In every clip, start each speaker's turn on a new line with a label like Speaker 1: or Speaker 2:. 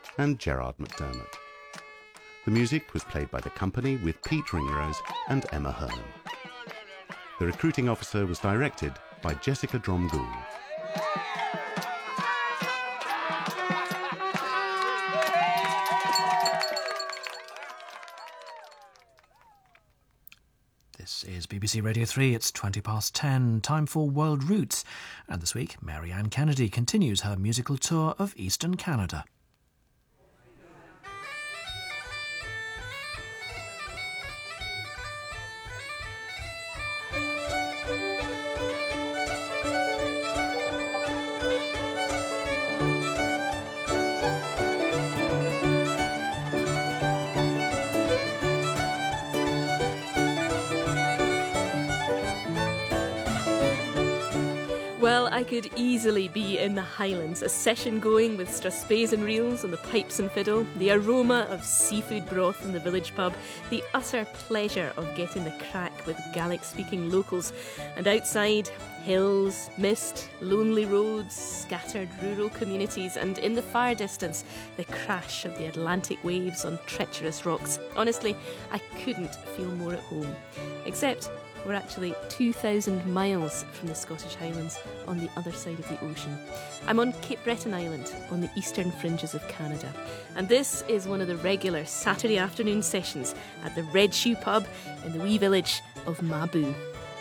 Speaker 1: and Gerard McDermott. The music was played by the company with Pete Ringrose and Emma Hearn. The recruiting officer was directed by Jessica Dromgoole.
Speaker 2: This is BBC Radio 3, it's 10:20, time for World Roots. And this week, Marianne Kennedy continues her musical tour of Eastern Canada.
Speaker 3: Well, I could easily be in the Highlands, a session going with strathspeys and reels on the pipes and fiddle, the aroma of seafood broth in the village pub, the utter pleasure of getting the crack with Gaelic-speaking locals, and outside, hills, mist, lonely roads, scattered rural communities, and in the far distance, the crash of the Atlantic waves on treacherous rocks. Honestly, I couldn't feel more at home, except we're actually 2,000 miles from the Scottish Highlands on the other side of the ocean. I'm on Cape Breton Island on the eastern fringes of Canada, and this is one of the regular Saturday afternoon sessions at the Red Shoe pub in the wee village of Mabou.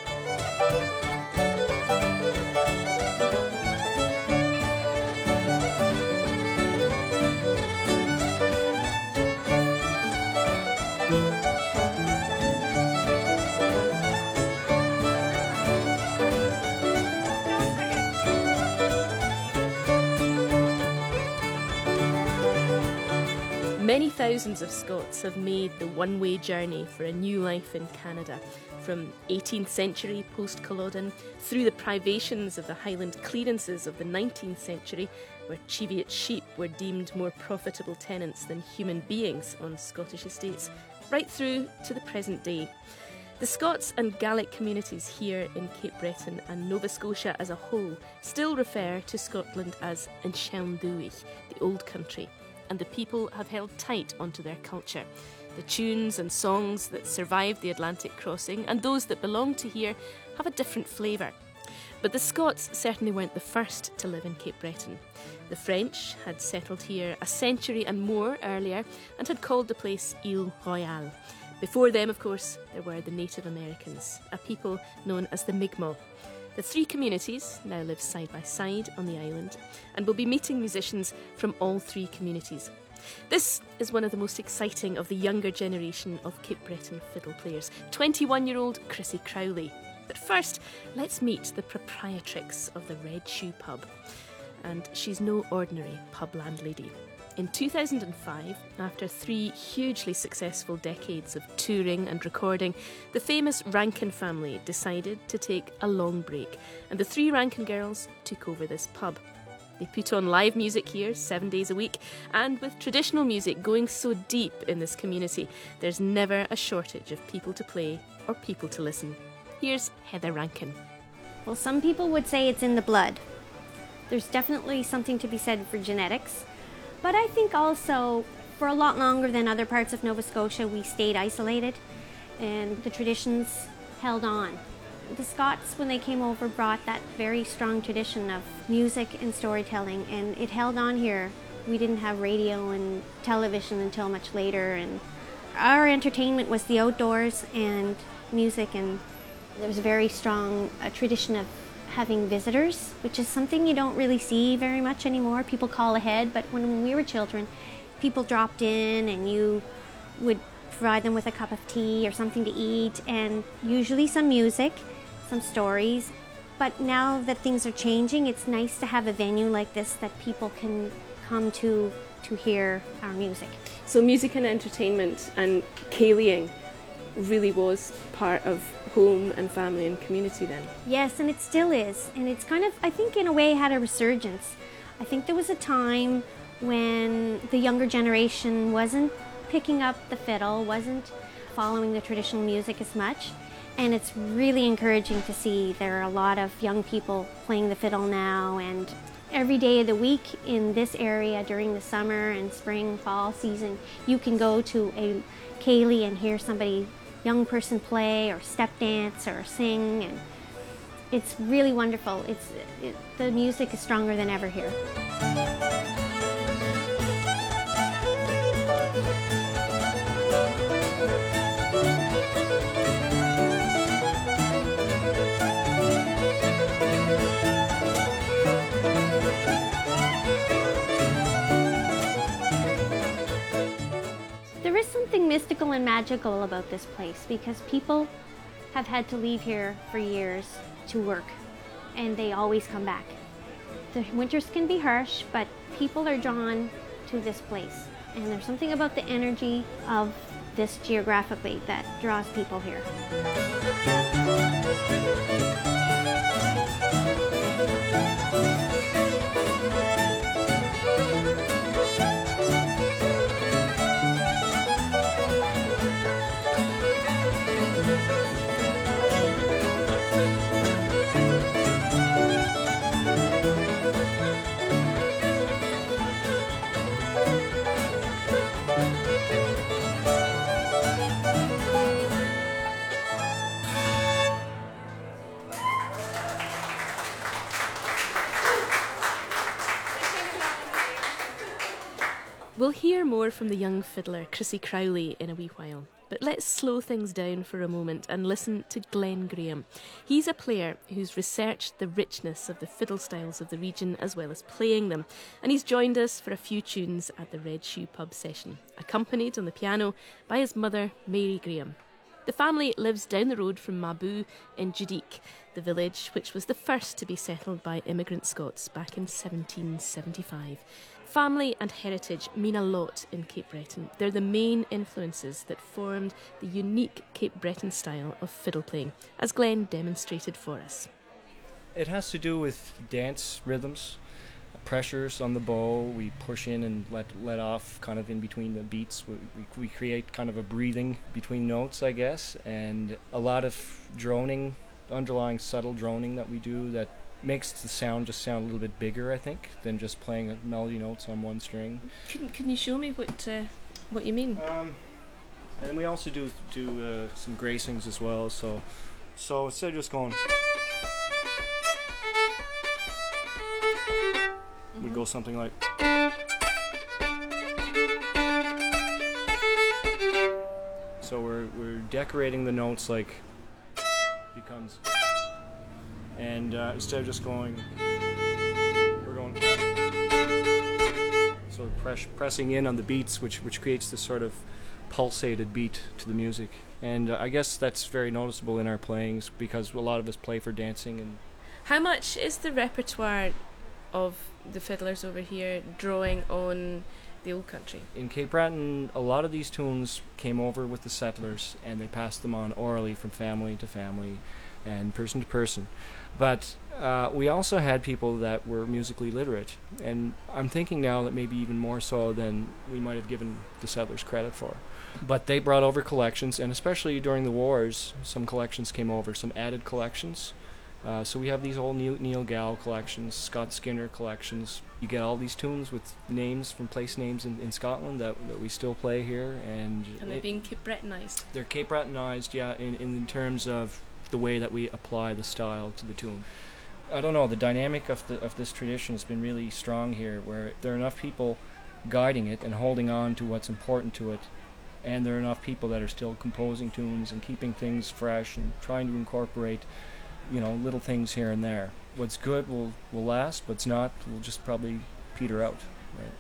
Speaker 3: Many thousands of Scots have made the one-way journey for a new life in Canada, from 18th century post-Culloden through the privations of the Highland clearances of the 19th century, where Cheviot sheep were deemed more profitable tenants than human beings on Scottish estates, right through to the present day. The Scots and Gaelic communities here in Cape Breton and Nova Scotia as a whole still refer to Scotland as An Sean Dúich, the old country, and the people have held tight onto their culture. The tunes and songs that survived the Atlantic crossing and those that belong to here have a different flavour. But the Scots certainly weren't the first to live in Cape Breton. The French had settled here a century and more earlier and had called the place Ile Royale. Before them, of course, there were the Native Americans, a people known as the Mi'kmaq. The three communities now live side by side on the island and will be meeting musicians from all three communities. This is one of the most exciting of the younger generation of Cape Breton fiddle players, 21-year-old Chrissy Crowley. But first, let's meet the proprietrix of the Red Shoe pub. And she's no ordinary pub landlady. In 2005, after 3 hugely successful decades of touring and recording, the famous Rankin family decided to take a long break, and the 3 Rankin girls took over this pub. They put on live music here 7 days a week, and with traditional music going so deep in this community, there's never a shortage of people to play or people to listen. Here's Heather Rankin.
Speaker 4: Well, some people would say it's in the blood. There's definitely something to be said for genetics. But I think also, for a lot longer than other parts of Nova Scotia, we stayed isolated and the traditions held on. The Scots, when they came over, brought that very strong tradition of music and storytelling, and it held on here. We didn't have radio and television until much later, and our entertainment was the outdoors and music, and there was a very strong tradition of having visitors, which is something you don't really see very much anymore. People call ahead, but when we were children, people dropped in and you would provide them with a cup of tea or something to eat, and usually some music, some stories. But now that things are changing, it's nice to have a venue like this that people can come to hear our music.
Speaker 3: So music and entertainment and céilíoing really was part of home and family and community then?
Speaker 4: Yes, and it still is. And it's kind of, I think in a way, had a resurgence. I think there was a time when the younger generation wasn't picking up the fiddle, wasn't following the traditional music as much. And it's really encouraging to see there are a lot of young people playing the fiddle now, and every day of the week in this area during the summer and spring, fall season, you can go to a ceilidh and hear somebody, young person play or step dance or sing, and it's really wonderful. The music is stronger than ever here. There is something mystical and magical about this place because people have had to leave here for years to work, and they always come back. The winters can be harsh, but people are drawn to this place, and there's something about the energy of this geographically that draws people here.
Speaker 3: We'll hear more from the young fiddler, Chrissy Crowley, in a wee while. But let's slow things down for a moment and listen to Glenn Graham. He's a player who's researched the richness of the fiddle styles of the region as well as playing them. And he's joined us for a few tunes at the Red Shoe Pub session, accompanied on the piano by his mother, Mary Graham. The family lives down the road from Mabou in Judique, the village which was the first to be settled by immigrant Scots back in 1775. Family and heritage mean a lot in Cape Breton. They're the main influences that formed the unique Cape Breton style of fiddle playing, as Glenn demonstrated for us.
Speaker 5: It has to do with dance rhythms, pressures on the bow. We push in and let off kind of in between the beats. We create kind of a breathing between notes, I guess, and a lot of droning, underlying subtle droning that we do that makes the sound just sound a little bit bigger, I think, than just playing melody notes on one string.
Speaker 3: Can you show me what you mean?
Speaker 5: And we also do some gracings as well. So instead of just going, we go something like. So we're decorating the notes like becomes. And instead of just going, we're going. So pressing in on the beats, which creates this sort of pulsated beat to the music. And I guess that's very noticeable in our playings because a lot of us play for dancing. And
Speaker 3: how much is the repertoire of the fiddlers over here drawing on the old country?
Speaker 5: In Cape Breton, a lot of these tunes came over with the settlers, and they passed them on orally from family to family and person to person. But we also had people that were musically literate, and I'm thinking now that maybe even more so than we might have given the settlers credit for. But they brought over collections, and especially during the wars, some collections came over, some added collections. So we have these old Neil Gow collections, Scott Skinner collections. You get all these tunes with names from place names in Scotland that we still play here. And
Speaker 3: they're being Cape Bretonized.
Speaker 5: They're Cape Bretonized, yeah, in terms of the way that we apply the style to the tune. I don't know, the dynamic of this tradition has been really strong here, where there are enough people guiding it and holding on to what's important to it, and there are enough people that are still composing tunes and keeping things fresh and trying to incorporate, little things here and there. What's good will last, what's not will just probably peter out. Right?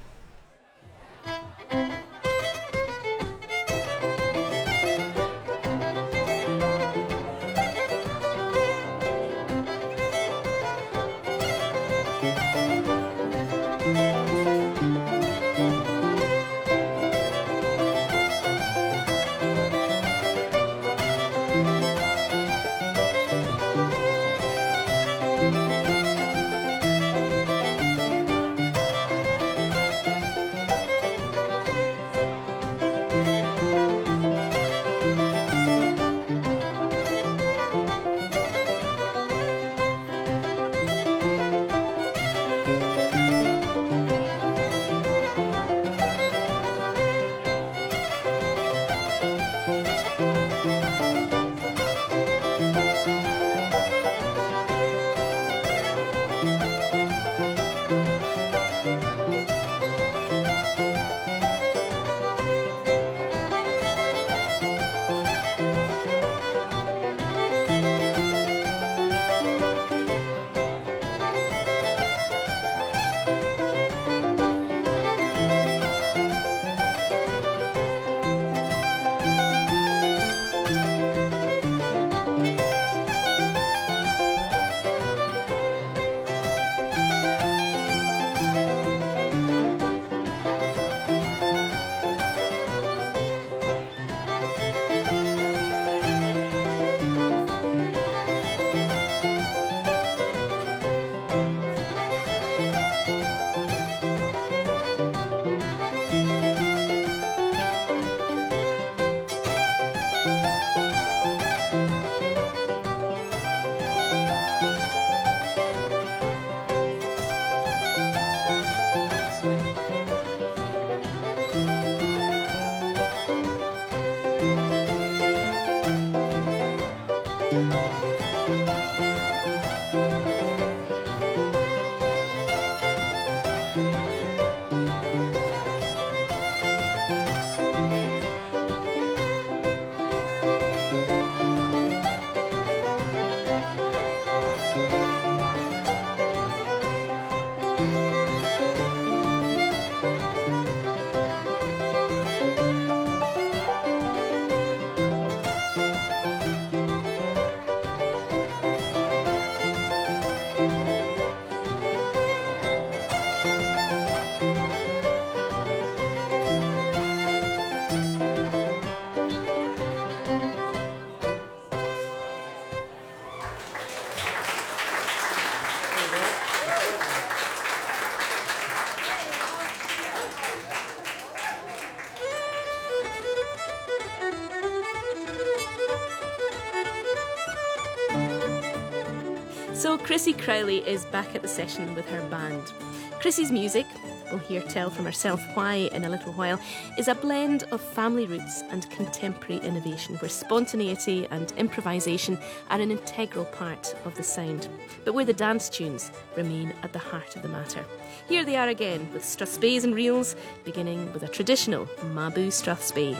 Speaker 3: So Chrissy Crowley is back at the session with her band. Chrissy's music, we'll hear tell from herself why in a little while, is a blend of family roots and contemporary innovation where spontaneity and improvisation are an integral part of the sound, but where the dance tunes remain at the heart of the matter. Here they are again with strathspeys and reels, beginning with a traditional Mabou strathspey.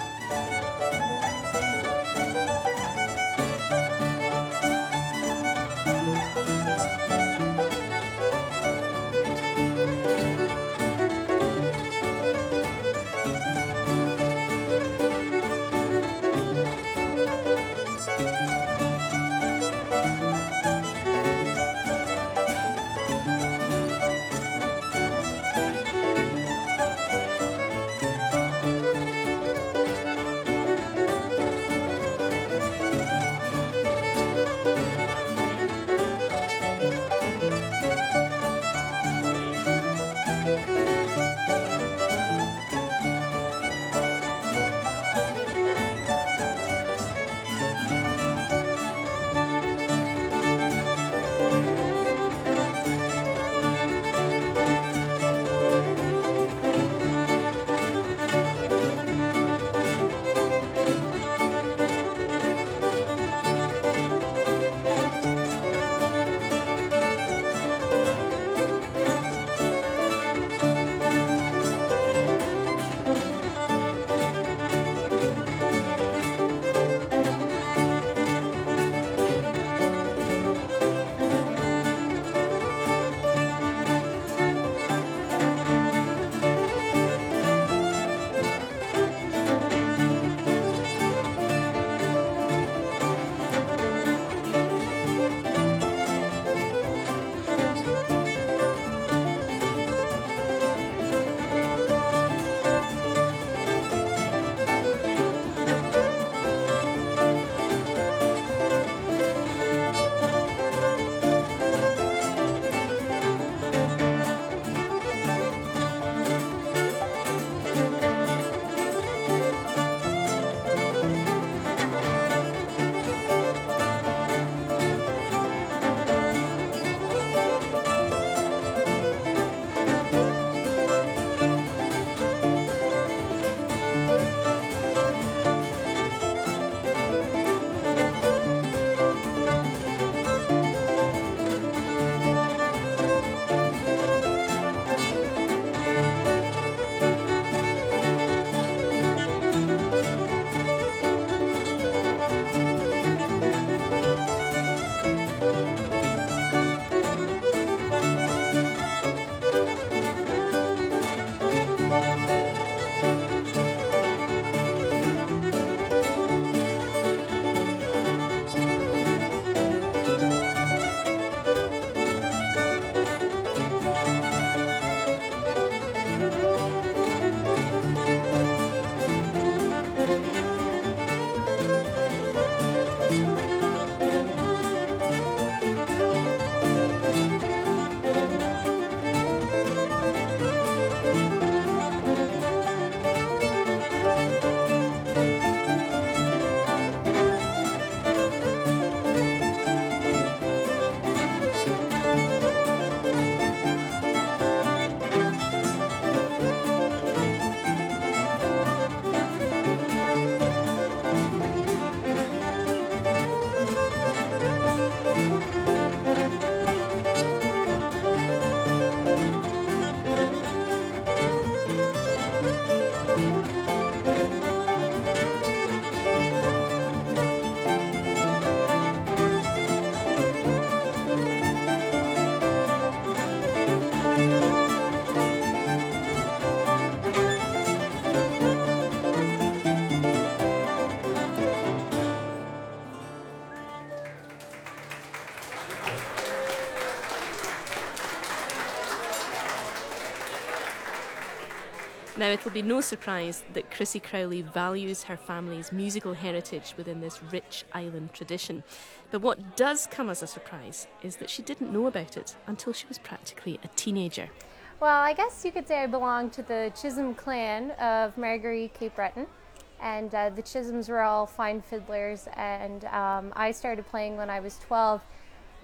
Speaker 3: Now, it'll be no surprise that Chrissy Crowley values her family's musical heritage within this rich island tradition. But what does come as a surprise is that she didn't know about it until she was practically a teenager.
Speaker 6: Well, I guess you could say I belong to the Chisholm clan of Margaree, Cape Breton. And the Chisholms were all fine fiddlers, and I started playing when I was 12.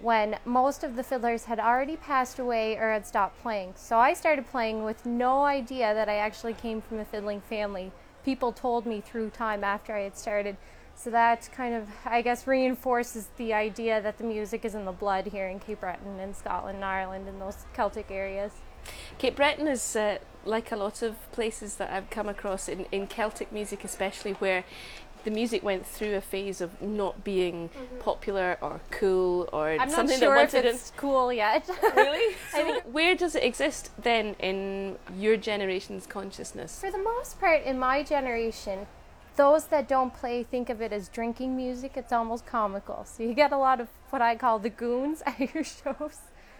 Speaker 6: when most of the fiddlers had already passed away or had stopped playing. So I started playing with no idea that I actually came from a fiddling family. People told me through time after I had started. So that kind of, I guess, reinforces the idea that the music is in the blood here in Cape Breton and Scotland and Ireland and those Celtic areas.
Speaker 3: Cape Breton is like a lot of places that I've come across in Celtic music especially, where the music went through a phase of not being popular or cool or
Speaker 6: I'm
Speaker 3: something
Speaker 6: not sure
Speaker 3: that
Speaker 6: if
Speaker 3: wanted
Speaker 6: it's cool yet.
Speaker 3: Really? So where does it exist then in your generation's consciousness?
Speaker 6: For the most part, in my generation, those that don't play think of it as drinking music. It's almost comical. So you get a lot of what I call the goons at your shows.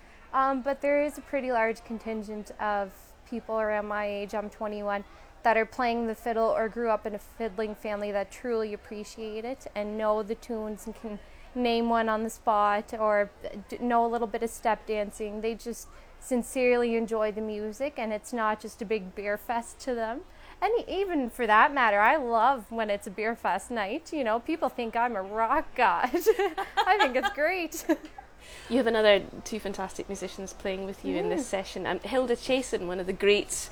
Speaker 6: But there is a pretty large contingent of people around my age, I'm 21, that are playing the fiddle or grew up in a fiddling family that truly appreciate it and know the tunes and can name one on the spot or know a little bit of step dancing. They just sincerely enjoy the music, and it's not just a big beer fest to them. And even for that matter, I love when it's a beer fest night. You know, people think I'm a rock god. I think it's great.
Speaker 3: You have another two fantastic musicians playing with you in this session. Hilda Chasen, one of the great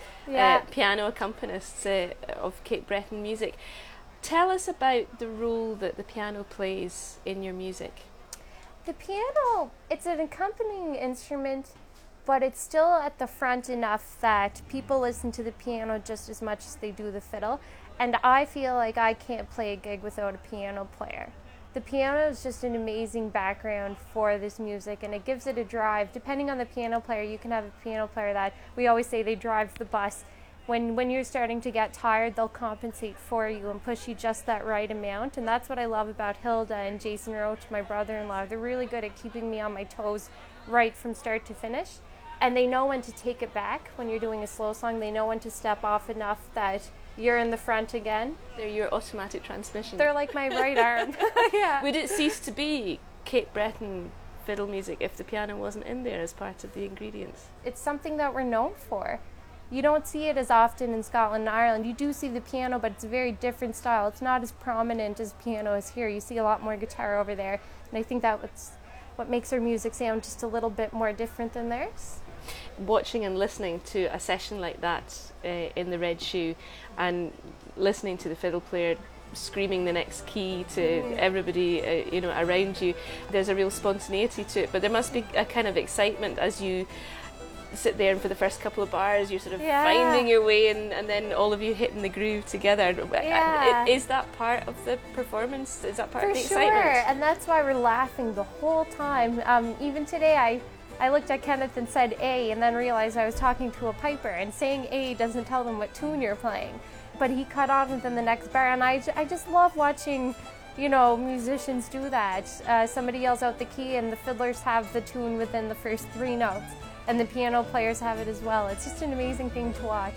Speaker 3: piano accompanists of Cape Breton music. Tell us about the role that the piano plays in your music.
Speaker 6: The piano, it's an accompanying instrument, but it's still at the front enough that people listen to the piano just as much as they do the fiddle. And I feel like I can't play a gig without a piano player. The piano is just an amazing background for this music, and it gives it a drive. Depending on the piano player, you can have a piano player that, we always say, they drive the bus. When you're starting to get tired, they'll compensate for you and push you just that right amount. And that's what I love about Hilda and Jason Roach, my brother-in-law. They're really good at keeping me on my toes right from start to finish. And they know when to take it back when you're doing a slow song. They know when to step off enough that you're in the front again.
Speaker 3: They're your automatic transmission.
Speaker 6: They're like my right arm. Yeah.
Speaker 3: Would it cease to be Cape Breton fiddle music if the piano wasn't in there as part of the ingredients?
Speaker 6: It's something that we're known for. You don't see it as often in Scotland and Ireland. You do see the piano, but it's a very different style. It's not as prominent as piano is here. You see a lot more guitar over there. And I think that's what makes our music sound just a little bit more different than theirs.
Speaker 3: Watching and listening to a session like that in the Red Shoe and listening to the fiddle player screaming the next key to everybody around you, there's a real spontaneity to it, but there must be a kind of excitement as you sit there and for the first couple of bars you're sort of finding your way and then all of you hitting the groove together. Is that part of the performance? Is that part of the excitement?
Speaker 6: For sure, and that's why we're laughing the whole time. Even today I looked at Kenneth and said A, and then realized I was talking to a piper, and saying A doesn't tell them what tune you're playing. But he cut on within the next bar, and I just love watching, musicians do that. Somebody yells out the key, and the fiddlers have the tune within the first 3 notes, and the piano players have it as well. It's just an amazing thing to watch.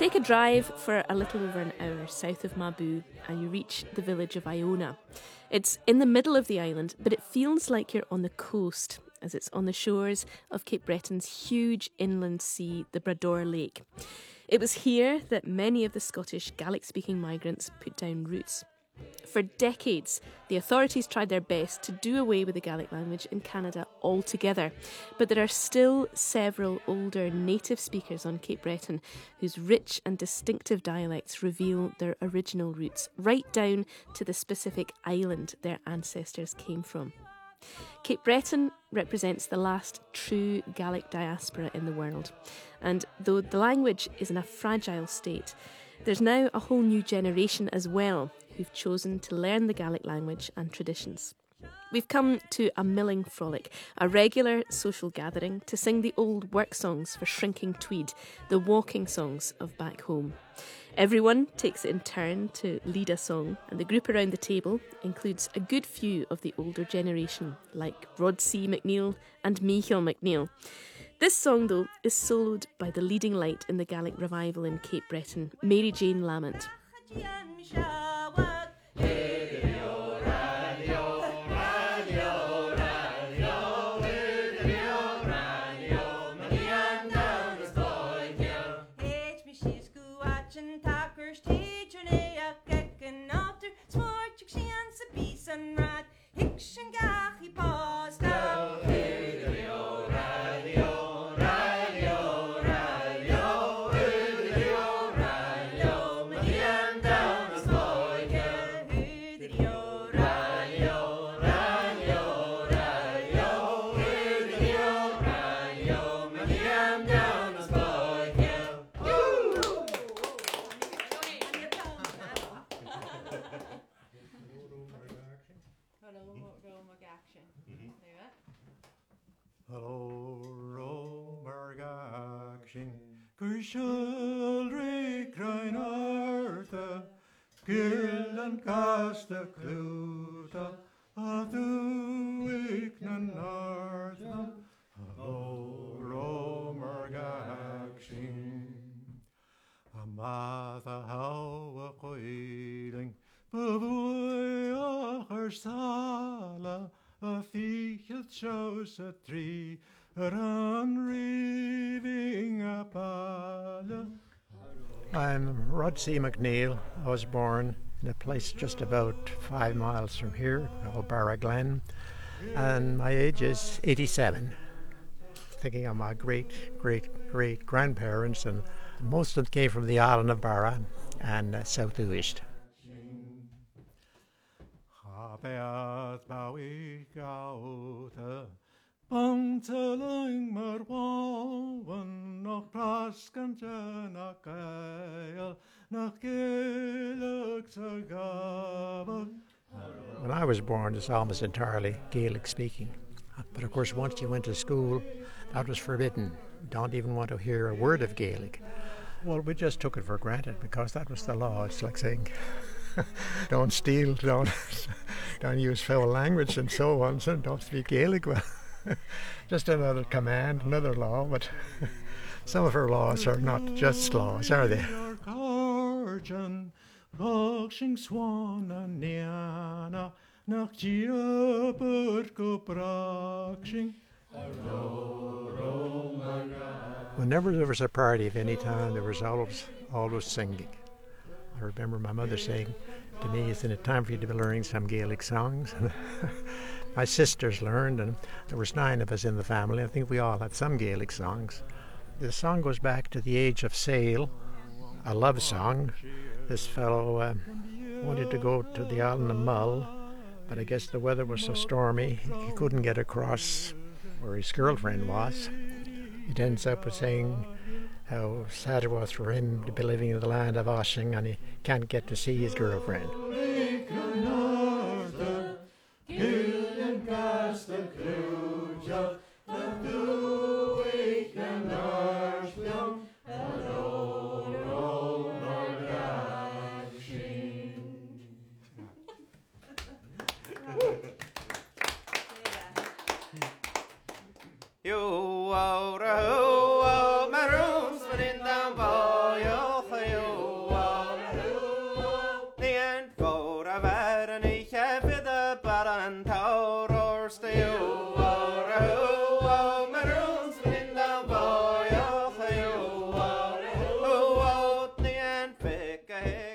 Speaker 3: take a drive for a little over an hour south of Mabu and you reach the village of Iona. It's in the middle of the island, but it feels like you're on the coast, as it's on the shores of Cape Breton's huge inland sea, the Brador Lake. It was here that many of the Scottish Gaelic-speaking migrants put down roots. For decades, the authorities tried their best to do away with the Gaelic language in Canada altogether, but there are still several older native speakers on Cape Breton whose rich and distinctive dialects reveal their original roots, right down to the specific island their ancestors came from. Cape Breton represents the last true Gaelic diaspora in the world, and though the language is in a fragile state, there's now a whole new generation as well who've chosen to learn the Gaelic language and traditions. We've come to a milling frolic, a regular social gathering to sing the old work songs for shrinking tweed, the walking songs of back home. Everyone takes it in turn to lead a song, and the group around the table includes a good few of the older generation, like Rod C. McNeill and Michael McNeill. This song, though, is soloed by the leading light in the Gaelic revival in Cape Breton, Mary Jane Lamont.
Speaker 7: Kushulrik Reinartha, Gildan Casta Cluta, Atu Ignanartha, Hello, Romer Gakshin, Amatha Hawa Coiling, Bavuy Achersala, a fichel shows a tree. I'm Rod C. McNeill. I was born in a place just about 5 miles from here, called Barraglen, and my age is 87. Thinking of my great grandparents, and most of them came from the island of Barra and South Uist. When I was born, it's almost entirely Gaelic speaking. But of course, once you went to school, that was forbidden. Don't even want to hear a word of Gaelic. Well, we just took it for granted because that was the law. It's like saying, don't steal, don't use foul language and so on, so don't speak Gaelic. Well, just another command, another law, but some of our laws are not just laws, are they? Whenever there was a party of any time, there was always singing. I remember my mother saying to me, "Isn't it time for you to be learning some Gaelic songs?" My sisters learned, and there was 9 of us in the family. I think we all had some Gaelic songs. The song goes back to the age of sail, a love song. This fellow wanted to go to the island of Mull, but I guess the weather was so stormy he couldn't get across where his girlfriend was. It ends up with saying how sad it was for him to be living in the land of Oshing and he can't get to see his girlfriend.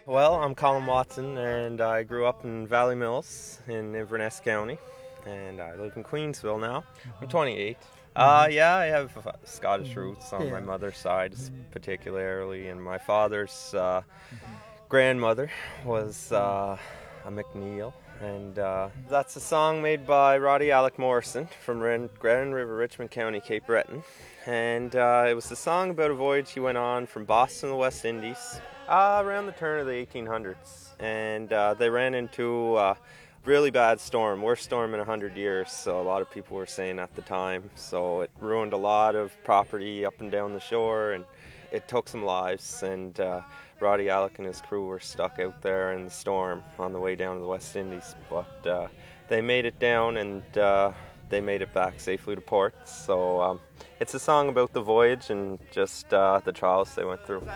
Speaker 8: Well, I'm Colin Watson, and I grew up in Valley Mills in Inverness County, and I live in Queensville now. I'm 28. Yeah, I have Scottish roots on my mother's side, particularly, and my father's grandmother was a McNeil, and that's a song made by Roddy Alec Morrison from Grand River, Richmond County, Cape Breton, and it was a song about a voyage he went on from Boston to the West Indies around the turn of the 1800s, and they ran into really bad storm, worst storm in 100 years, so a lot of people were saying at the time. So it ruined a lot of property up and down the shore, and it took some lives, and Roddy Alec and his crew were stuck out there in the storm on the way down to the West Indies, but they made it down, and they made it back safely to port. So it's a song about the voyage and just the trials they went through.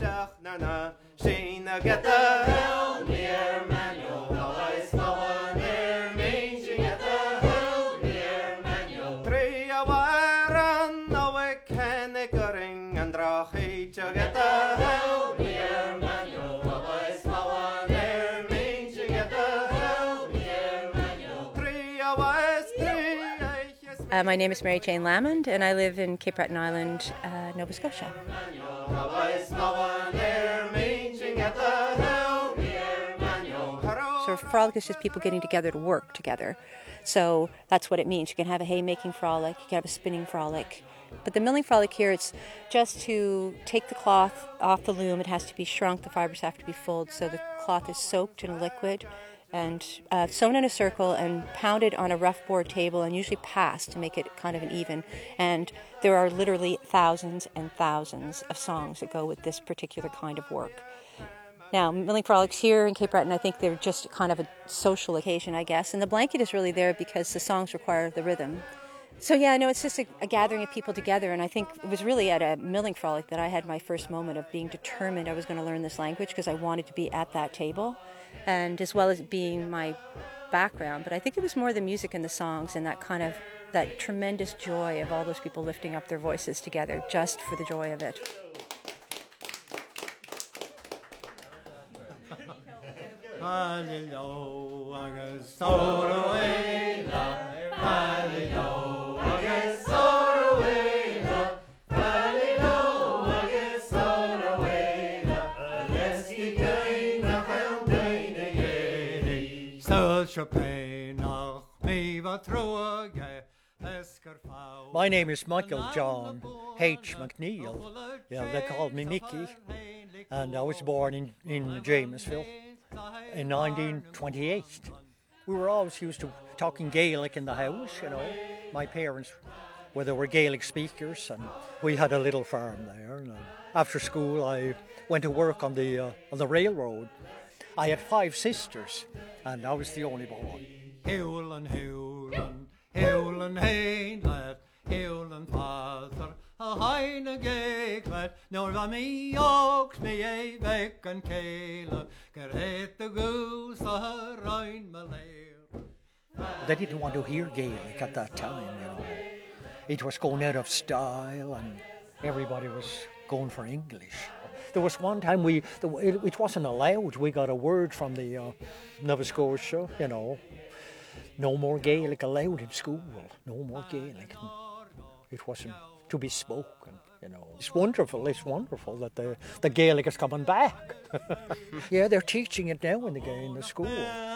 Speaker 9: My name is Mary Jane Lamond, and I live in Cape Breton Island, Nova Scotia. So a frolic is just people getting together to work together. So that's what it means. You can have a haymaking frolic, you can have a spinning frolic. But the milling frolic here, it's just to take the cloth off the loom. It has to be shrunk, the fibers have to be fulled, so the cloth is soaked in a liquid and sewn in a circle and pounded on a rough board table and usually passed to make it kind of an even. And there are literally thousands and thousands of songs that go with this particular kind of work. Now, milling frolics here in Cape Breton, I think they're just kind of a social occasion, I guess. And the blanket is really there because the songs require the rhythm. So yeah, I know it's just a gathering of people together, and I think it was really at a milling frolic that I had my first moment of being determined I was going to learn this language because I wanted to be at that table, and as well as being my background. But I think it was more the music and the songs and that tremendous joy of all those people lifting up their voices together just for the joy of it.
Speaker 10: My name is Michael John H. McNeil. Yeah, they called me Mickey, and I was born in Jamesville in 1928. We were always used to talking Gaelic in the house, you know. My parents, they were Gaelic speakers, and we had a little farm there. And after school, I went to work on the railroad. I had 5 sisters, and I was the only boy. Hewlin, hewlin, hewlin, hein, lad, hewlin, father, a heine geglet, nor va me oaks me a beck and kale, gerhet the goose a rein malair. They didn't want to hear Gaelic at that time, you know. It was going out of style, and everybody was going for English. There was one time it wasn't allowed. We got a word from the Nova Scotia, you know, no more Gaelic allowed in school. No more Gaelic. It wasn't to be spoken, you know. It's wonderful that the Gaelic is coming back. Yeah, they're teaching it now in the school.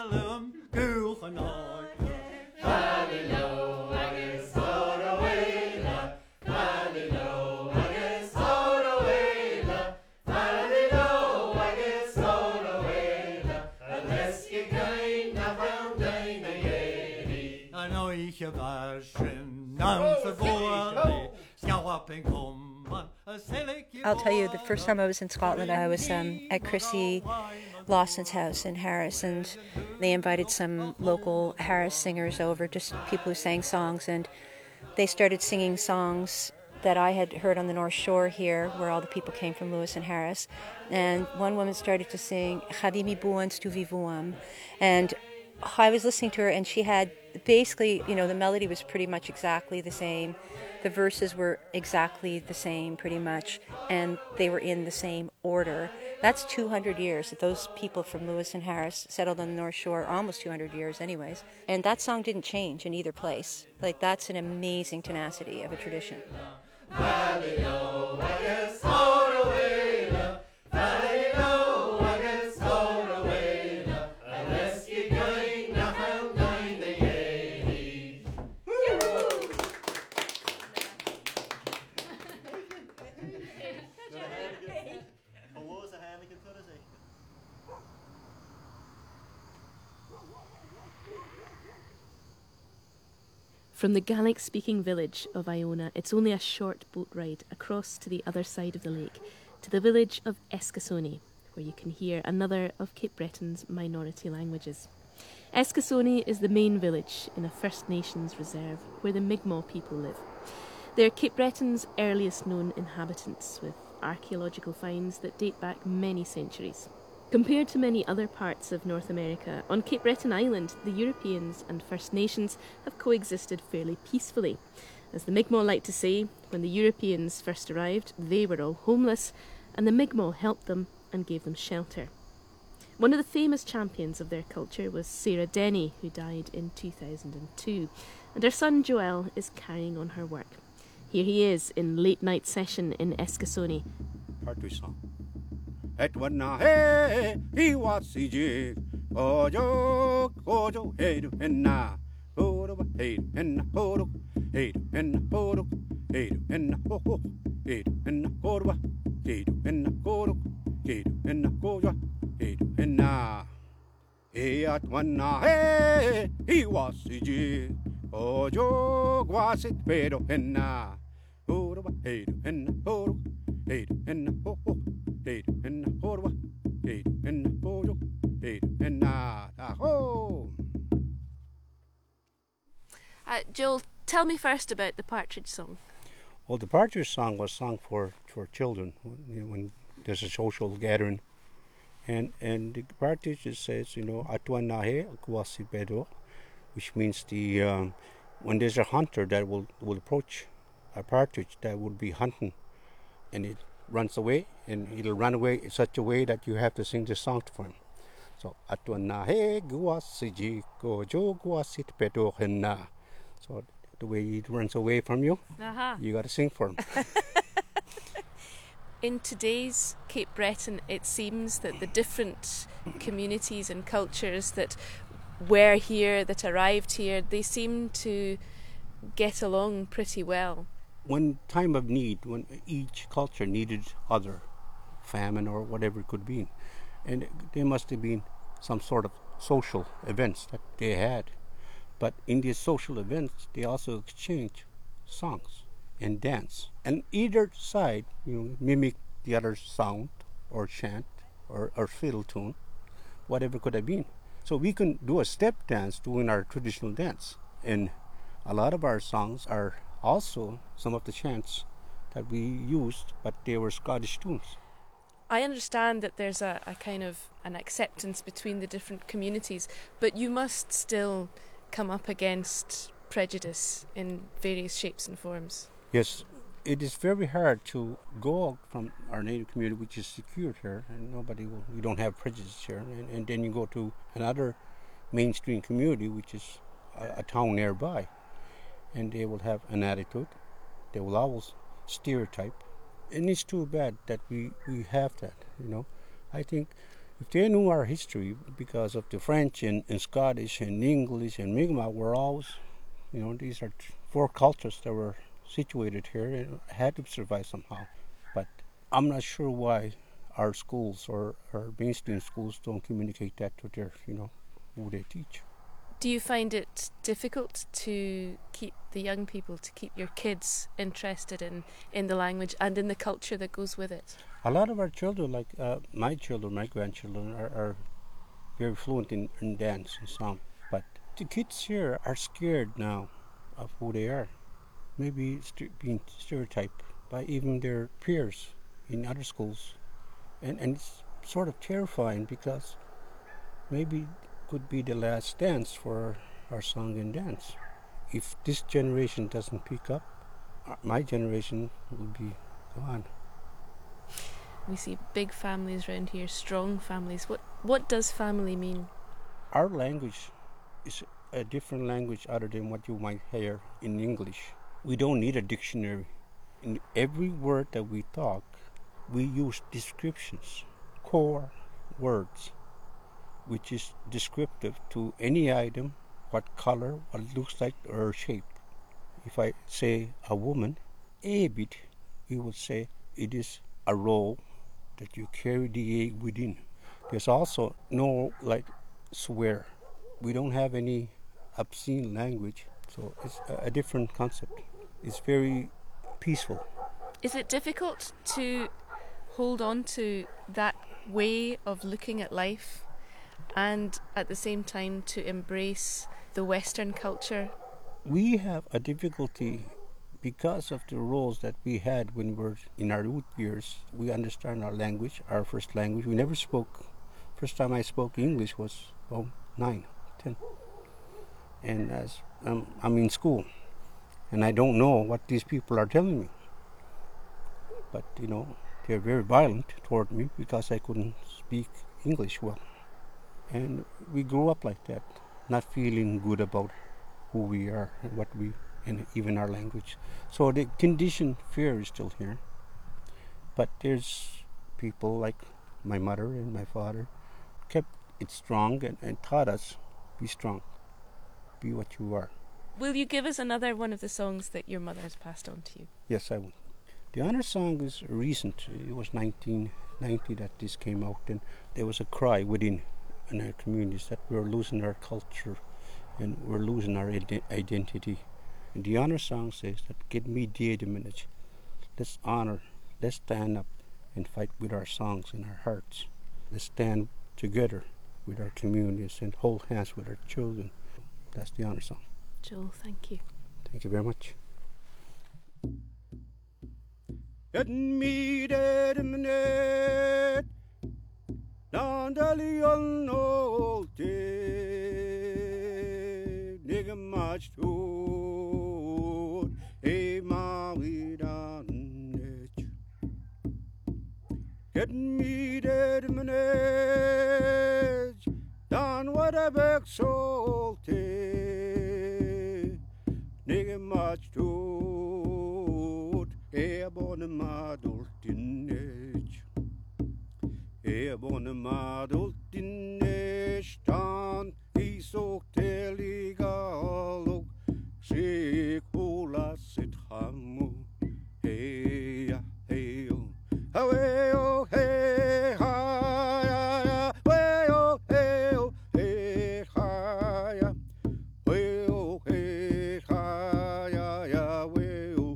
Speaker 9: I'll tell you, the first time I was in Scotland, I was at Chrissy Lawson's house in Harris, and they invited some local Harris singers over, just people who sang songs, and they started singing songs that I had heard on the North Shore here, where all the people came from Lewis and Harris. And one woman started to sing Chadimi Buans tu Vivuam, and I was listening to her, and she had basically, you know, the melody was pretty much exactly the same. The verses were exactly the same, pretty much, and they were in the same order. That's 200 years. Those people from Lewis and Harris settled on the North Shore, almost 200 years anyways. And that song didn't change in either place. Like, that's an amazing tenacity of a tradition.
Speaker 3: From the Gaelic-speaking village of Iona, it's only a short boat ride across to the other side of the lake, to the village of Eskasoni, where you can hear another of Cape Breton's minority languages. Eskasoni is the main village in a First Nations reserve where the Mi'kmaq people live. They're Cape Breton's earliest known inhabitants, with archaeological finds that date back many centuries. Compared to many other parts of North America, on Cape Breton Island, the Europeans and First Nations have coexisted fairly peacefully. As the Mi'kmaq like to say, when the Europeans first arrived, they were all homeless, and the Mi'kmaq helped them and gave them shelter. One of the famous champions of their culture was Sarah Denny, who died in 2002, and her son Joel is carrying on her work. Here he is in late night session in Eskasoni.
Speaker 11: Partridge song. At one he was CG. Ojo, ojo, hey, and na. Odo, hey, and na, odo, hey, and na, odo, hey, and na, ho, hey, and na, odo, hey, and na, odo, hey, and na, odo, hey, and na. Hey, at one he was CG. Ojo, was it, pero, and na. Odo, hey, and na, odo, hey, and na, ho, hey, and na, odo, hey, and na, odo, hey, and na, ho.
Speaker 3: Joel, tell me first about the Partridge song.
Speaker 11: Well, the Partridge song was sung for children when there's a social gathering. And the Partridge says, Atuanahe Akuasi Bedo, which means when there's a hunter that will approach a partridge that will be hunting, and it runs away, and it'll run away in such a way that you have to sing the song for him. So, Atuanahe Guasi Gojo Guasi Bedo Henna. So the way he runs away from you, you got to sing for him.
Speaker 3: In today's Cape Breton, it seems that the different communities and cultures that were here, that arrived here, they seem to get along pretty well.
Speaker 11: When time of need, when each culture needed other, famine or whatever it could be, and there must have been some sort of social events that they had. But in these social events, they also exchange songs and dance. And either side, mimic the other's sound or chant or fiddle tune, whatever could have been. So we can do a step dance doing our traditional dance. And a lot of our songs are also some of the chants that we used, but they were Scottish tunes.
Speaker 3: I understand that there's a kind of an acceptance between the different communities, but you must still come up against prejudice in various shapes and forms.
Speaker 11: Yes, it is very hard to go out from our native community, which is secured here, and we don't have prejudice here, and then you go to another mainstream community, which is a town nearby, and they will have an attitude, they will always stereotype, and it's too bad that we have that, I think if they knew our history, because of the French and Scottish and English and Mi'kmaq were always, these are four cultures that were situated here and had to survive somehow. But I'm not sure why our schools or our mainstream schools don't communicate that to their, who they teach.
Speaker 3: Do you find it difficult to keep the young people, to keep your kids interested in the language and in the culture that goes with it?
Speaker 11: A lot of our children, like my grandchildren, are very fluent in dance and song. But the kids here are scared now of who they are. Maybe being stereotyped by even their peers in other schools. And it's sort of terrifying because maybe could be the last dance for our song and dance. If this generation doesn't pick up, my generation will be gone.
Speaker 3: We see big families around here, strong families. What does family mean?
Speaker 11: Our language is a different language other than what you might hear in English. We don't need a dictionary. In every word that we talk, we use descriptions, core words, which is descriptive to any item, what color, what it looks like, or shape. If I say a woman, ebit, we would say it is a role that you carry the egg within. There's also no swear. We don't have any obscene language, so it's a different concept. It's very peaceful.
Speaker 3: Is it difficult to hold on to that way of looking at life and at the same time to embrace the Western culture?
Speaker 11: We have a difficulty because of the roles that we had when we were in our youth years. We understand our language, our first language. We never spoke. First time I spoke English was 9, 10. And as I'm in school, and I don't know what these people are telling me. But, they're very violent toward me because I couldn't speak English well. And we grew up like that, not feeling good about who we are and even our language. So the conditioned fear is still here. But there's people like my mother and my father kept it strong and taught us, be strong, be what you are.
Speaker 3: Will you give us another one of the songs that your mother has passed on to you?
Speaker 11: Yes, I will. The honor song is recent. It was 1990 that this came out, and there was a cry within in our communities that we're losing our culture and we're losing our identity. And the honor song says that get me the minute. Let's honor, let's stand up and fight with our songs and our hearts. Let's stand together with our communities and hold hands with our children. That's the honor song.
Speaker 3: Joel, thank you.
Speaker 11: Thank you very much. Get me the minute, down the leon old day, nigga march to a maui down it. Get me the minute, down what a back soul day, nigga march to. Ebon madultinech, Ebon madultinech, tan isok teligalog, sikula sit hamu, hey hey oh, hey hi, way oh hey hi, way oh hey hi, way oh.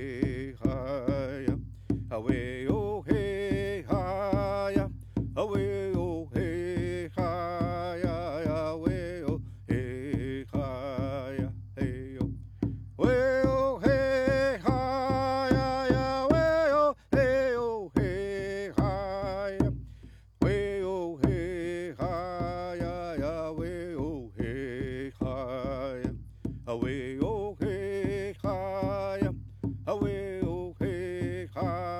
Speaker 11: Away, oh, hey, hi, away, oh, hey, hi, away, oh, hey, hi, hey, oh, way, oh, hey, hi, away, oh, hey, oh, hey, hi, way, oh, hey, hi, away, oh, hey, hi, away, oh, hey, hi, away, oh, hey, hi.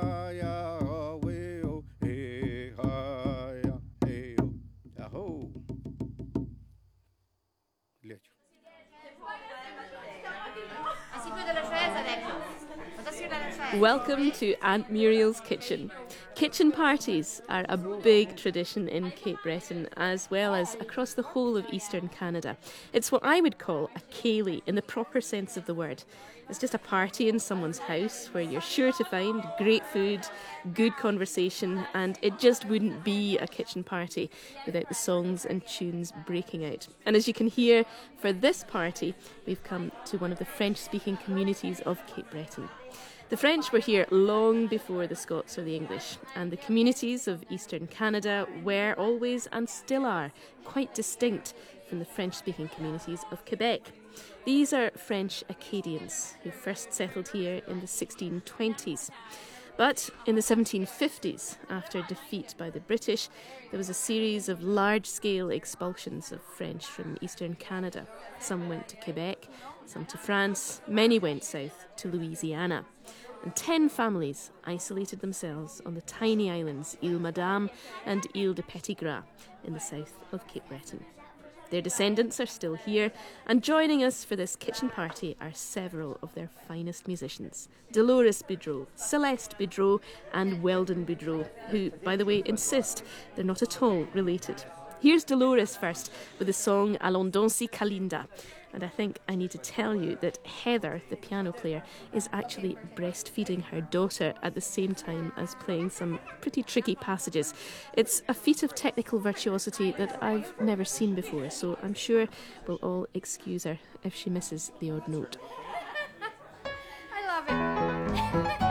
Speaker 3: Welcome to Aunt Muriel's Kitchen. Kitchen parties are a big tradition in Cape Breton as well as across the whole of eastern Canada. It's what I would call a céilí in the proper sense of the word. It's just a party in someone's house where you're sure to find great food, good conversation, and it just wouldn't be a kitchen party without the songs and tunes breaking out. And as you can hear, for this party, we've come to one of the French-speaking communities of Cape Breton. The French were here long before the Scots or the English, and the communities of eastern Canada were always and still are quite distinct from the French-speaking communities of Quebec. These are French Acadians who first settled here in the 1620s. But in the 1750s, after defeat by the British, there was a series of large-scale expulsions of French from eastern Canada. Some went to Quebec, some to France, many went south to Louisiana. and 10 families isolated themselves on the tiny islands Ile Madame and Ile de Petitgras in the south of Cape Breton. Their descendants are still here, and joining us for this kitchen party are several of their finest musicians. Dolores Boudreau, Celeste Boudreau and Weldon Boudreau, who, by the way, insist they're not at all related. Here's Dolores first with the song Allons danser Kalinda. And I think I need to tell you that Heather, the piano player, is actually breastfeeding her daughter at the same time as playing some pretty tricky passages. It's a feat of technical virtuosity that I've never seen before, so I'm sure we'll all excuse her if she misses the odd note.
Speaker 12: I love it.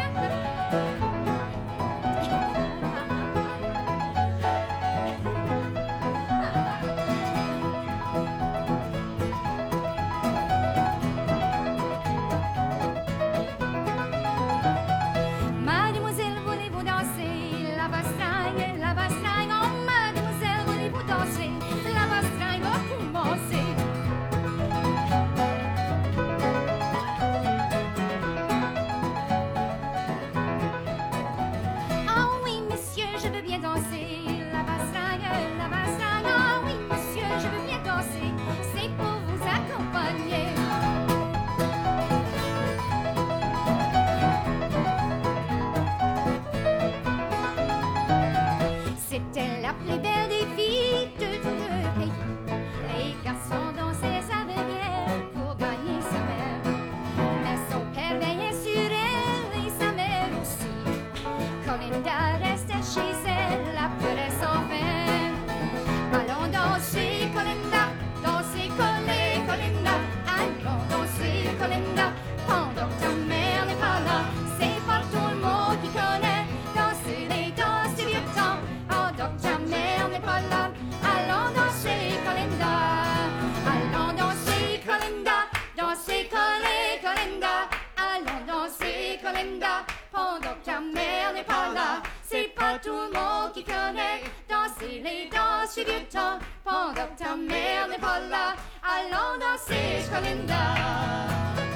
Speaker 12: C'était la plus belle des filles de tout le pays. Les garçons dansaient avec elle pour gagner sa mère. Mais son père veillait sur elle et sa mère aussi. Kalinda restait chez elle, la peur sans fin. Allons danser Kalinda, danser Kalinda. Allons danser Kalinda, pendant que ta mère n'est pas là. C'est pas tout le monde qui connaît danser les danses du vieux temps. Ta mère n'est pas là. Allons danser Kalinda. Allons danser Kalinda. Danser Kalinda. Allons danser Kalinda. Pendant que ta mère n'est pas là. C'est pas tout le monde qui connaît danser les danses du vieux temps. Pendant que ta mère n'est pas là. Allons danser Kalinda.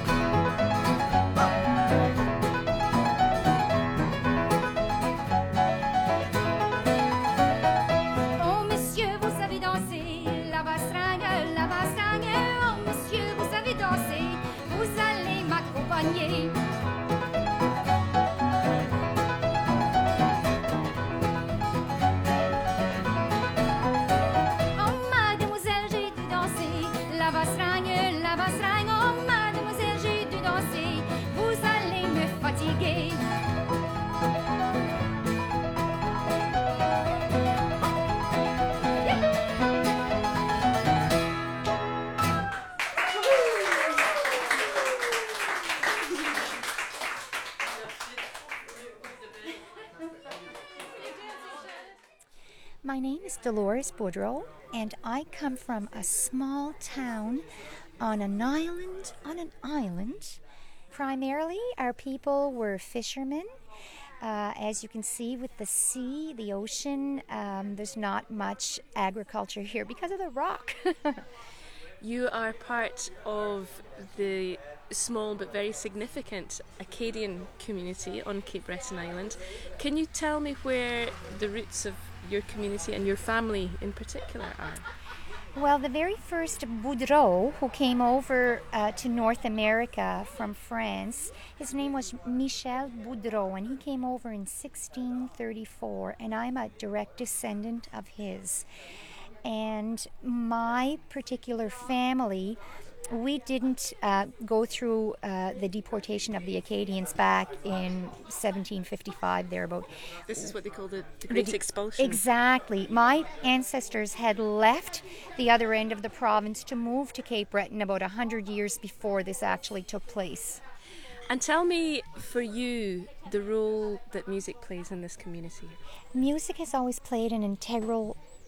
Speaker 12: Vous allez m'accompagner. Oh mademoiselle, j'ai dû danser la vastragne. Oh mademoiselle, j'ai dû danser. Vous allez me fatiguer.
Speaker 13: My name is Dolores Boudreau, and I come from a small town on an island. Primarily, our people were fishermen. As you can see with the sea, the ocean, there's not much agriculture here because of the rock.
Speaker 3: You are part of the small but very significant Acadian community on Cape Breton Island. Can you tell me where the roots of your community and your family in particular are?
Speaker 13: Well, the very first Boudreau who came over to North America from France, his name was Michel Boudreau, and he came over in 1634, and I'm a direct descendant of his. And my particular family, we didn't go through the deportation of the Acadians back in 1755, thereabout.
Speaker 3: This is what they call the Great Expulsion.
Speaker 13: Exactly. My ancestors had left the other end of the province to move to Cape Breton about 100 years before this actually took place.
Speaker 3: And tell me, for you, the role that music plays in this community.
Speaker 13: Music has always played an integral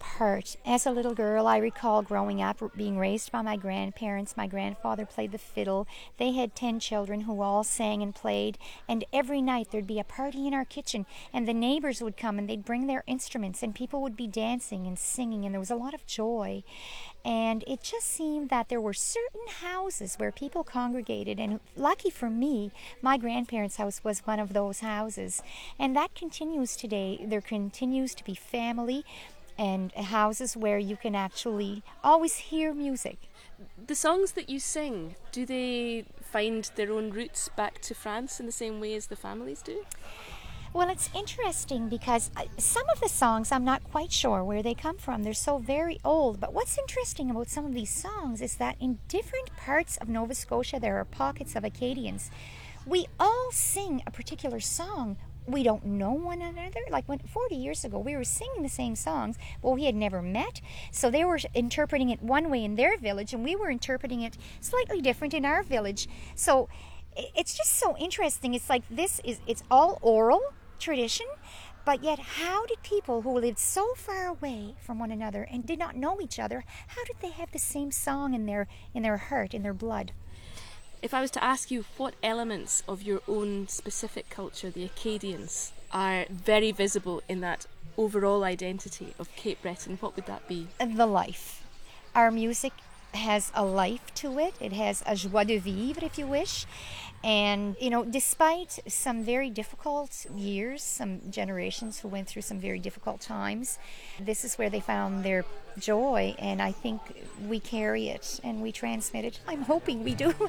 Speaker 13: part. As a little girl, I recall growing up, being raised by my grandparents. My grandfather played the fiddle. They had 10 children who all sang and played, and every night there'd be a party in our kitchen, and the neighbors would come and they'd bring their instruments, and people would be dancing and singing, and there was a lot of joy. And it just seemed that there were certain houses where people congregated, and lucky for me, my grandparents' house was one of those houses. And that continues today. There continues to be family and houses where you can actually always hear music.
Speaker 3: The songs that you sing, do they find their own roots back to France in the same way as the families do?
Speaker 13: Well, it's interesting because some of the songs, I'm not quite sure where they come from. They're so very old. But what's interesting about some of these songs is that in different parts of Nova Scotia, there are pockets of Acadians. We all sing a particular song. We don't know one another. Like 40 years ago, we were singing the same songs, but we had never met. So they were interpreting it one way in their village, and we were interpreting it slightly different in our village. So it's just so interesting. It's like it's all oral tradition, but yet how did people who lived so far away from one another and did not know each other, how did they have the same song in their heart, in their blood?
Speaker 3: If I was to ask you what elements of your own specific culture, the Acadians, are very visible in that overall identity of Cape Breton, what would that be?
Speaker 13: The life. Our music has a life to it. It has a joie de vivre, if you wish. And, despite some very difficult years, some generations who went through some very difficult times, this is where they found their joy, and I think we carry it and we transmit it. I'm hoping we do.
Speaker 14: 1,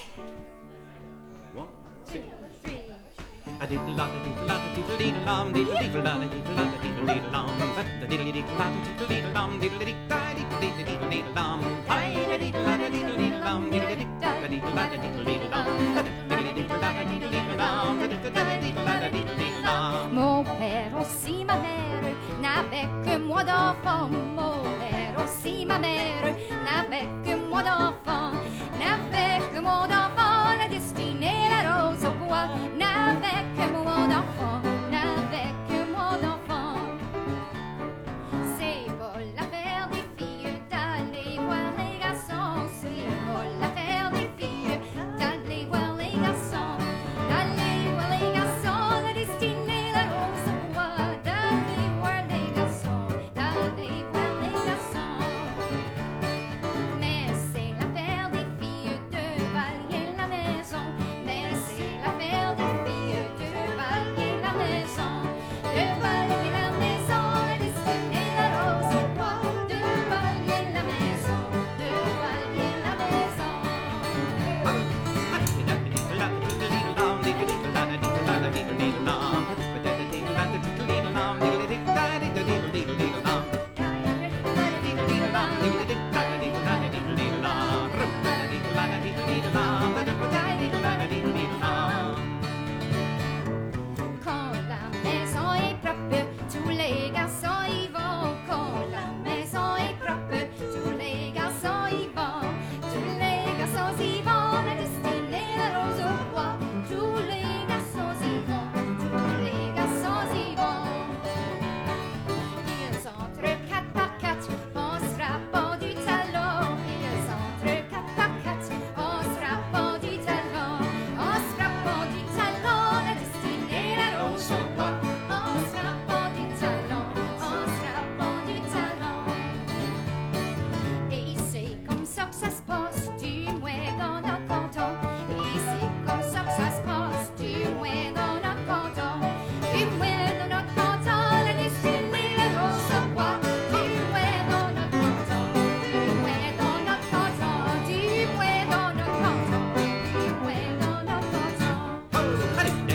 Speaker 14: 2, 3. A diddle la diddle la diddle diddle lom diddle diddle la diddle la diddle diddle lom the diddle diddle la diddle diddle lom diddle diddle diddle diddle diddle lom hi the diddle la diddle diddle lom diddle diddle la diddle diddle lom the diddle diddle la diddle diddle lom the diddle la diddle diddle lom.
Speaker 12: Mon père aussi ma mère n'avait que moi d'enfant. Mon père aussi ma mère n'avait que moi d'enfant. N'avait que moi d'enfant, la destinée, la rose au bois. N'avait que moi d'enfant, n'avait que moi d'enfant. C'est pas l'affaire des filles d'aller voir les garçons. C'est pas l'affaire des filles d'aller voir les garçons. D'aller voir les garçons, la destinée, la rose au bois. D'aller voir les garçons, d'aller voir les garçons. Mais c'est l'affaire des filles de balayer la maison. Mais c'est l'affaire des filles de balayer la maison. De balayer la maison, la destinée, la rose au bois. De balayer la maison, de balayer la maison. Quand la maison est propre, tous les garçons y vont. Quand la maison est propre, tous les garçons y vont. Tous les garçons y vont, la destinée, la rose au bois. Tous les garçons y vont, tous les garçons y vont. Ils entrent 4 par 4 en se frappant du talon. Ils entrent 4 par 4 en se frappant du talon. En se frappant du talon, la destinée, la rose au bois. En se frappant du talon, en se frappant du talon. Et c'est comme ça que ça se passe, du moins dans notre canton. Et c'est comme ça que ça se passe, du moins dans notre canton. Du moins dans notre canton, la destinée, la rose au bois. Du moins dans notre canton, du moins dans notre canton, du moins dans notre canton, du moins dans notre canton.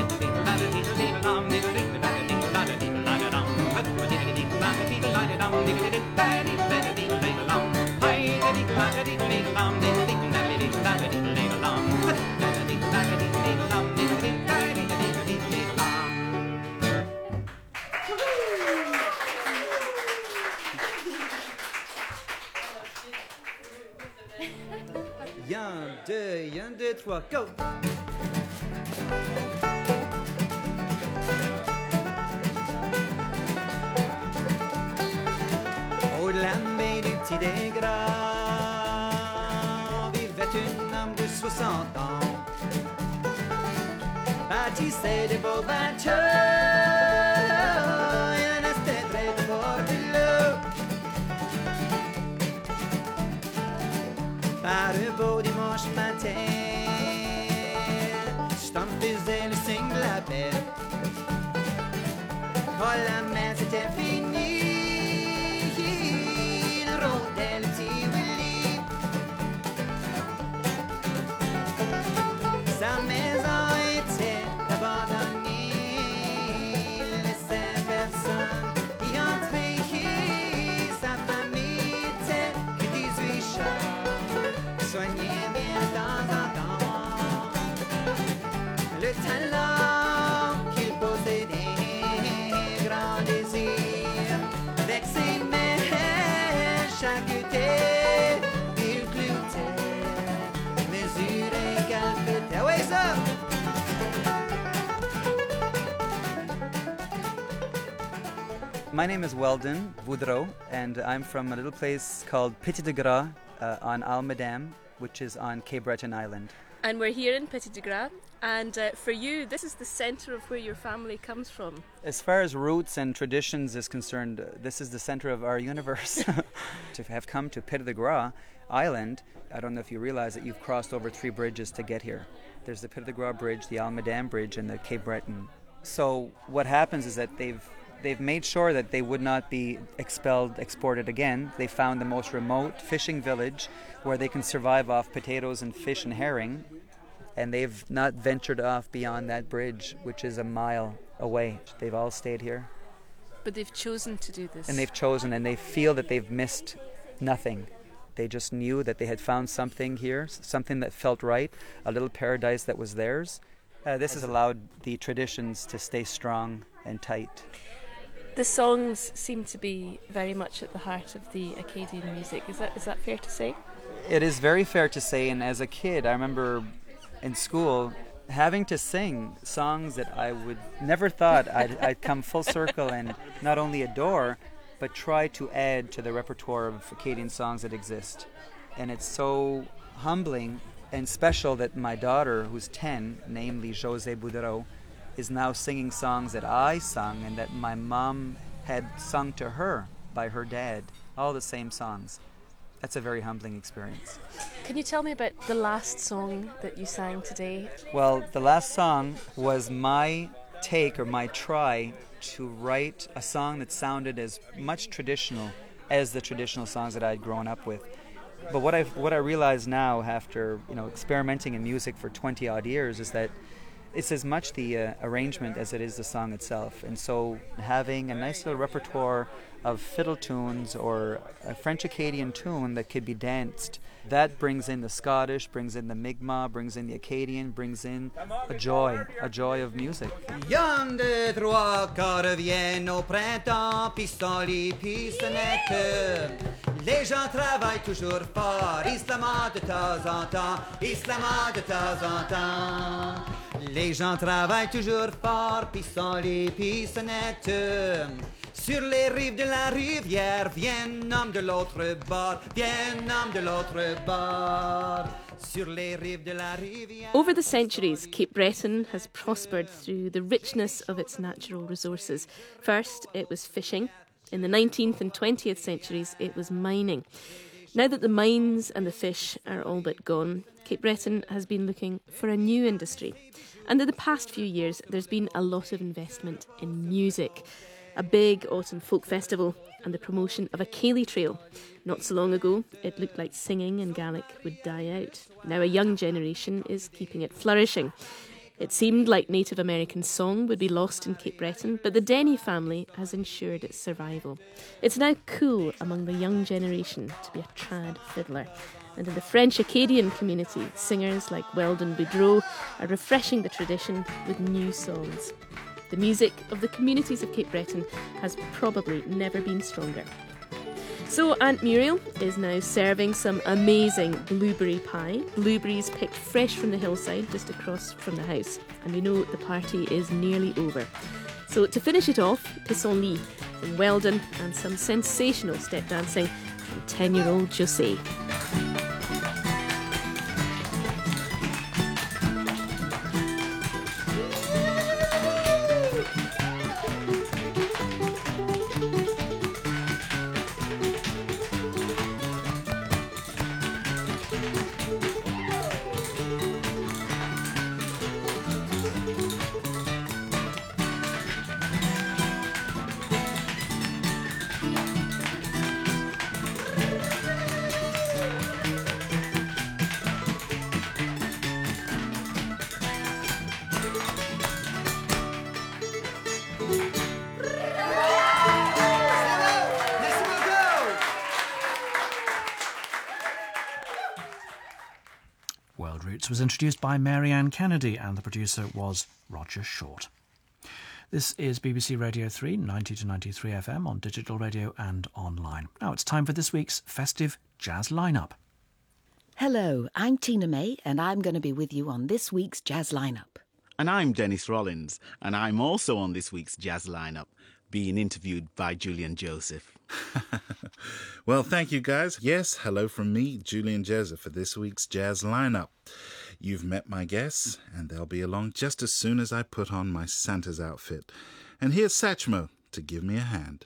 Speaker 14: Y'un, deux, trois, go! Campé du petit Dégras vivait un homme de 60 ans. Bâtissait des beaux bateaux, il en restait très de bord de l'eau. Par un beau dimanche matin, je t'en faisais le signe de la paix. Quand la messe était finie, il rôdait le petit Willy. Sa maison était abandonnée, il ne laissait personne y entrer. Sa famille était que 18 chats, soignait bien de temps en temps. Le talent qu'il possédait, grand désir, avec ses mains charcutées, il cloutait, mesurait, calcutait. Oui, ça!
Speaker 15: My name is Weldon Boudreau, and I'm from a little place called Petit de Gras on Isle Madame, which is on Cape Breton Island.
Speaker 3: And we're here in Petit de Gras, and for you, this is the centre of where your family comes from.
Speaker 15: As far as roots and traditions is concerned, this is the center of our universe. To have come to Petit de Gras Island, I don't know if you realize that you've crossed over 3 bridges to get here. There's the Petit de Gras Bridge, the Isle Madame Bridge, and the Cape Breton. So what happens is that they've made sure that they would not be exported again. They found the most remote fishing village where they can survive off potatoes and fish and herring, and they've not ventured off beyond that bridge, which is a mile away. They've all stayed here.
Speaker 3: But they've chosen to do this.
Speaker 15: And they've chosen, and they feel that they've missed nothing. They just knew that they had found something here, something that felt right, a little paradise that was theirs. This has allowed the traditions to stay strong and tight.
Speaker 3: The songs seem to be very much at the heart of the Acadian music. Is that fair to say?
Speaker 15: It is very fair to say, and as a kid, I remember in school having to sing songs that I would never thought I'd come full circle and not only adore, but try to add to the repertoire of Acadian songs that exist. And it's so humbling and special that my daughter, who's 10, namely José Boudreau, is now singing songs that I sung and that my mom had sung to her by her dad, all the same songs. That's a very humbling experience.
Speaker 3: Can you tell me about the last song that you sang today?
Speaker 15: Well, the last song was my take or my try to write a song that sounded as much traditional as the traditional songs that I'd grown up with. But what I realize now, after experimenting in music for 20 odd years, is that it's as much the arrangement as it is the song itself. And so having a nice little repertoire of fiddle tunes or a French Acadian tune that could be danced, that brings in the Scottish, brings in the Mi'kmaq, brings in the Acadian, brings in a joy of music.
Speaker 14: Yonde trois quarts reviennent au printemps, pistoli, pistonnette. Les gens travaillent toujours fort, Islama de temps en temps, Islama de temps en temps. Les gens travaillent toujours fort, pistoli, pistonnette. Sur les rives de la rivière, viennent homme de l'autre bord, viennent homme de l'autre bord. Sur les rives de la rivière.
Speaker 3: Over the centuries, Cape Breton has prospered through the richness of its natural resources. First, it was fishing. In the 19th and 20th centuries, it was mining. Now that the mines and the fish are all but gone, Cape Breton has been looking for a new industry. And in the past few years, there's been a lot of investment in music. A big autumn folk festival and the promotion of a Cayley Trail. Not so long ago, it looked like singing in Gaelic would die out. Now a young generation is keeping it flourishing. It seemed like Native American song would be lost in Cape Breton, but the Denny family has ensured its survival. It's now cool among the young generation to be a trad fiddler. And in the French Acadian community, singers like Weldon Boudreau are refreshing the tradition with new songs. The music of the communities of Cape Breton has probably never been stronger. So Aunt Muriel is now serving some amazing blueberry pie. Blueberries picked fresh from the hillside just across from the house. And we know the party is nearly over. So to finish it off, pissenlit from Weldon and some sensational step dancing from 10-year-old José.
Speaker 2: World Roots was introduced by Mary Ann Kennedy and the producer was Roger Short. This is BBC Radio 3, 90 to 93 FM on digital radio and online. Now it's time for this week's festive jazz lineup.
Speaker 16: Hello, I'm Tina May and I'm going to be with you on this week's jazz lineup.
Speaker 17: And I'm Dennis Rollins and I'm also on this week's jazz lineup, being interviewed by Julian Joseph.
Speaker 18: Well, thank you, guys. Yes, hello from me, Julian Joseph, for this week's jazz lineup. You've met my guests, and they'll be along just as soon as I put on my Santa's outfit. And here's Satchmo to give me a hand.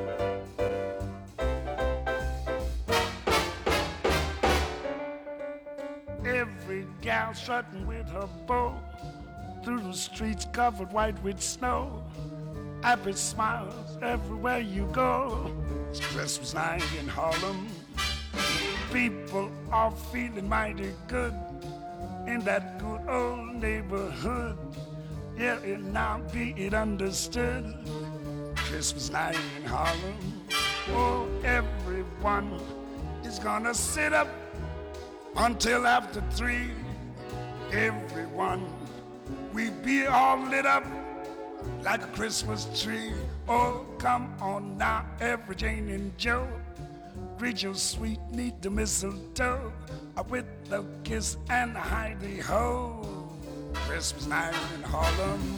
Speaker 19: Every gal strutting with her bow through the streets covered white with snow. Happy smiles everywhere you go. It's Christmas night in Harlem. People are feeling mighty good in that good old neighborhood. Yeah, and now be it understood. Christmas night in Harlem. Oh, everyone is gonna sit up until after 3. Everyone, we be all lit up like a Christmas tree. Oh, come on now, every Jane and Joe. Greet your sweet, neat the mistletoe with the kiss and the hidey-ho. Christmas night in Harlem.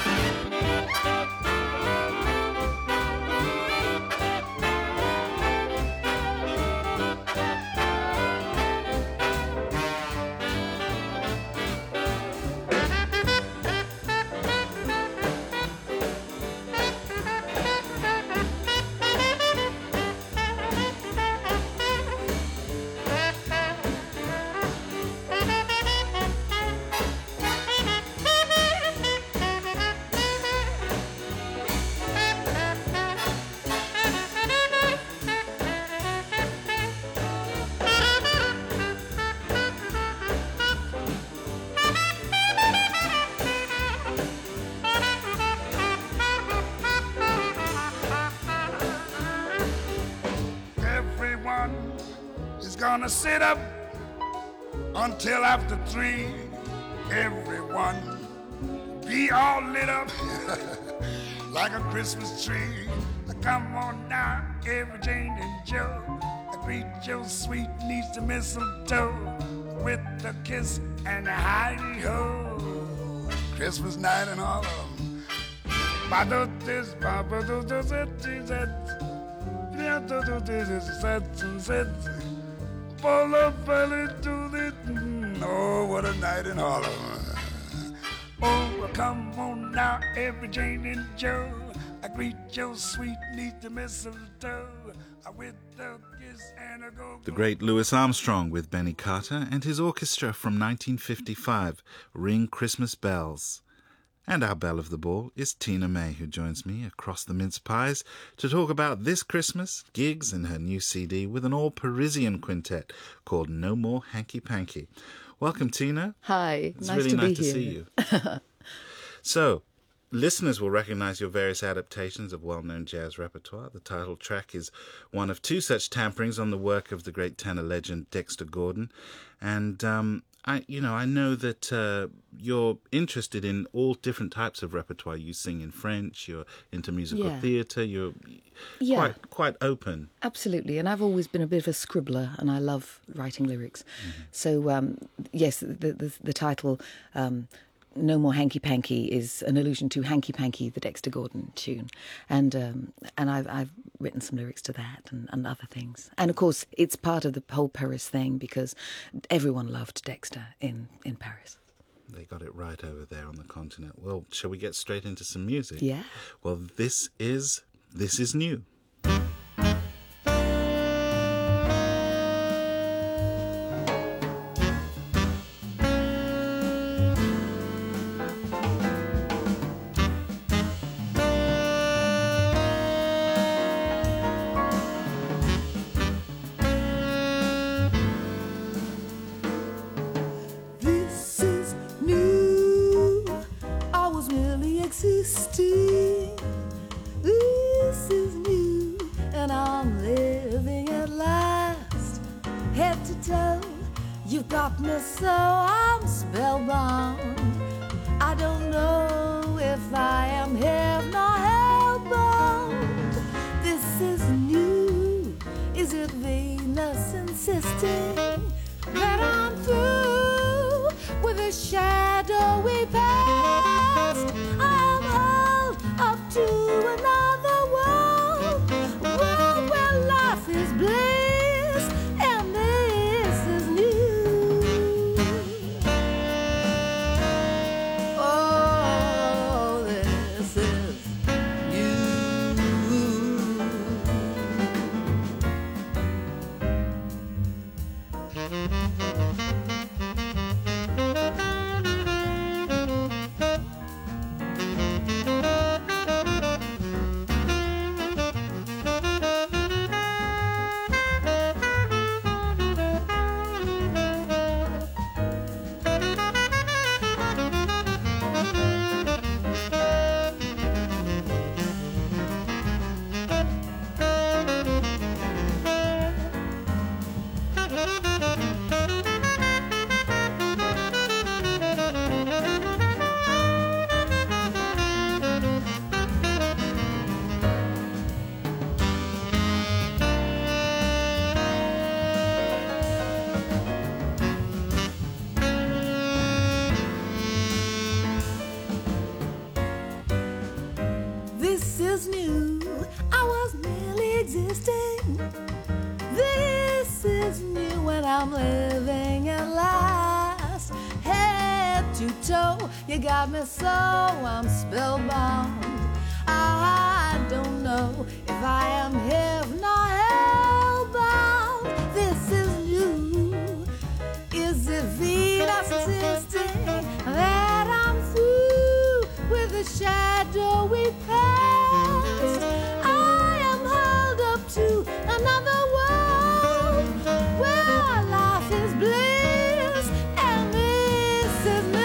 Speaker 19: Gonna sit up until after 3. Everyone be all lit up like a Christmas tree. Come on now, every Jane and Joe. Greet your sweet niece to mistletoe with a kiss and a hidey-ho. Christmas night in Harlem. Oh, what a night in Harlem. Oh, come on now, every Jane and Joe. I greet your sweet niece to mistletoe with a kiss and a go.
Speaker 18: The great Louis Armstrong with Benny Carter and his orchestra from 1955, Ring Christmas Bells. And our belle of the ball is Tina May, who joins me across the mince pies to talk about this Christmas, gigs and her new CD with an all-Parisian quintet called No More Hanky Panky. Welcome, Tina.
Speaker 20: Hi,
Speaker 18: it's
Speaker 20: nice
Speaker 18: really
Speaker 20: to
Speaker 18: nice
Speaker 20: be
Speaker 18: to
Speaker 20: here.
Speaker 18: see you. So, listeners will recognize your various adaptations of well-known jazz repertoire. The title track is one of 2 such tamperings on the work of the great tenor legend Dexter Gordon. And I know that you're interested in all different types of repertoire. You sing in French, you're into musical theatre, you're quite open.
Speaker 20: Absolutely, and I've always been a bit of a scribbler, and I love writing lyrics. Mm-hmm. So, yes, the title No More Hanky Panky is an allusion to Hanky Panky, the Dexter Gordon tune. And I've written some lyrics to that and other things. And of course, it's part of the whole Paris thing because everyone loved Dexter in Paris.
Speaker 18: They got it right over there on the continent. Well, shall we get straight into some music?
Speaker 20: Yeah.
Speaker 18: Well, this is new.
Speaker 21: You got me so I'm spellbound. I don't know if I am heaven or hellbound. This is new. Is it Venus assisting that I'm through with the shadowy past? I am held up to another world where life is bliss, and this is new.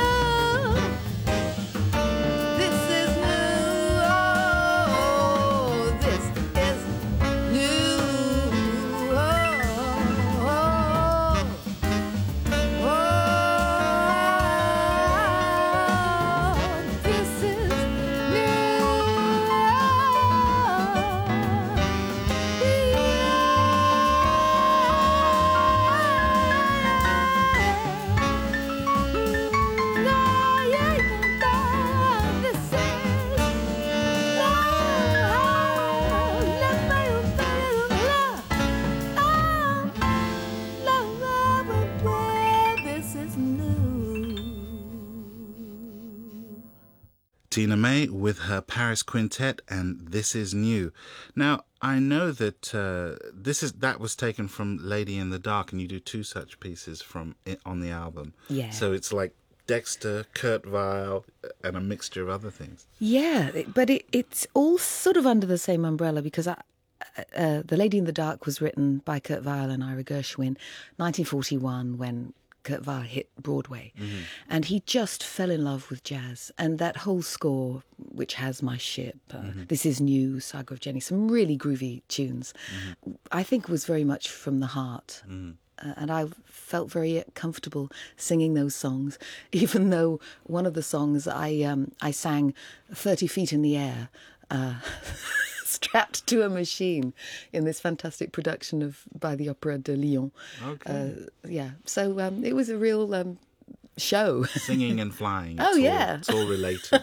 Speaker 18: Tina May with her Paris Quintet and This Is New. Now, I know that that was taken from Lady in the Dark, and you do two such pieces from it on the album.
Speaker 20: Yeah.
Speaker 18: So it's like Dexter, Kurt Weill, and a mixture of other things.
Speaker 20: Yeah, but it's all sort of under the same umbrella because The Lady in the Dark was written by Kurt Weill and Ira Gershwin, 1941, when Kurt Weill hit Broadway. Mm-hmm. And he just fell in love with jazz. And that whole score, which has My Ship, This Is New, Saga of Jenny, some really groovy tunes, I think was very much from the heart. And I felt very comfortable singing those songs, even though one of the songs I sang 30 feet in the air, strapped to a machine in this fantastic production by the Opéra de Lyon.
Speaker 18: Okay.
Speaker 20: So it was a real show.
Speaker 18: Singing and flying.
Speaker 20: Oh, yeah.
Speaker 18: It's all related.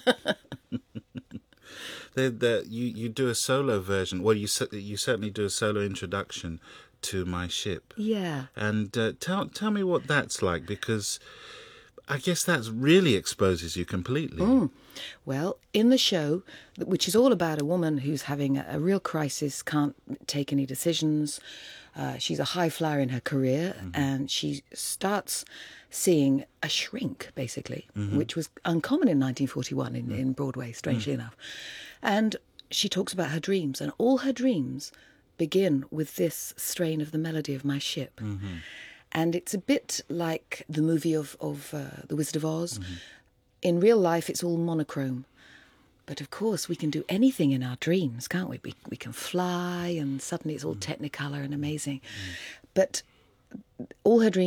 Speaker 18: You do a solo version. Well, you certainly do a solo introduction to My Ship.
Speaker 20: Yeah.
Speaker 18: And tell me what that's like, because I guess that really exposes you completely.
Speaker 20: Well, in the show, which is all about a woman who's having a real crisis, can't take any decisions. She's a high flyer in her career, and she starts seeing a shrink, basically, which was uncommon in 1941 in Broadway, strangely enough. And she talks about her dreams, and all her dreams begin with this strain of the melody of My Ship. And it's a bit like the movie of The Wizard of Oz. In real life, it's all monochrome. But of course, we can do anything in our dreams, can't we? We can fly, and suddenly it's all technicolor and amazing. But all her dreams